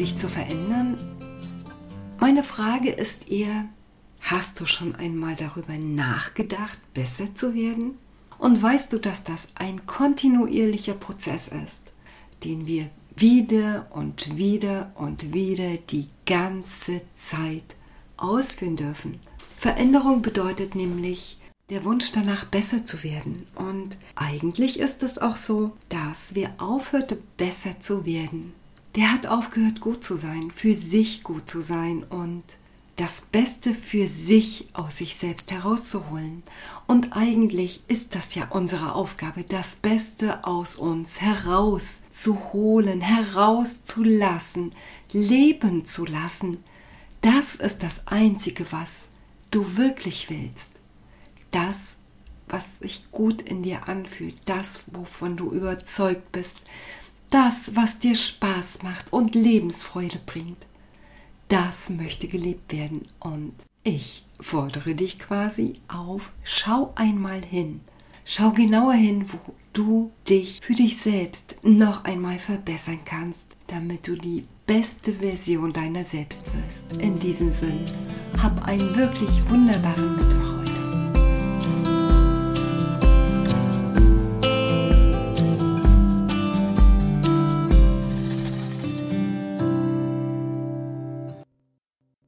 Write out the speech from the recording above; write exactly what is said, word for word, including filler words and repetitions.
sich zu verändern? Meine Frage ist eher, hast du schon einmal darüber nachgedacht, besser zu werden? Und weißt du, dass das ein kontinuierlicher Prozess ist, den wir wieder und wieder und wieder die ganze Zeit ausführen dürfen? Veränderung bedeutet nämlich der Wunsch danach, besser zu werden. Und eigentlich ist es auch so, dass wer aufhörte, besser zu werden, der hat aufgehört, gut zu sein, für sich gut zu sein und das Beste für sich aus sich selbst herauszuholen. Und eigentlich ist das ja unsere Aufgabe, das Beste aus uns herauszuholen, herauszulassen, leben zu lassen. Das ist das Einzige, was du wirklich willst. Das, was sich gut in dir anfühlt, das, wovon du überzeugt bist, das, was dir Spaß macht und Lebensfreude bringt, das möchte gelebt werden. Und ich fordere dich quasi auf, schau einmal hin. Schau genauer hin, wo du dich für dich selbst noch einmal verbessern kannst, damit du die beste Version deiner selbst wirst. In diesem Sinn, hab einen wirklich wunderbaren Mittwoch.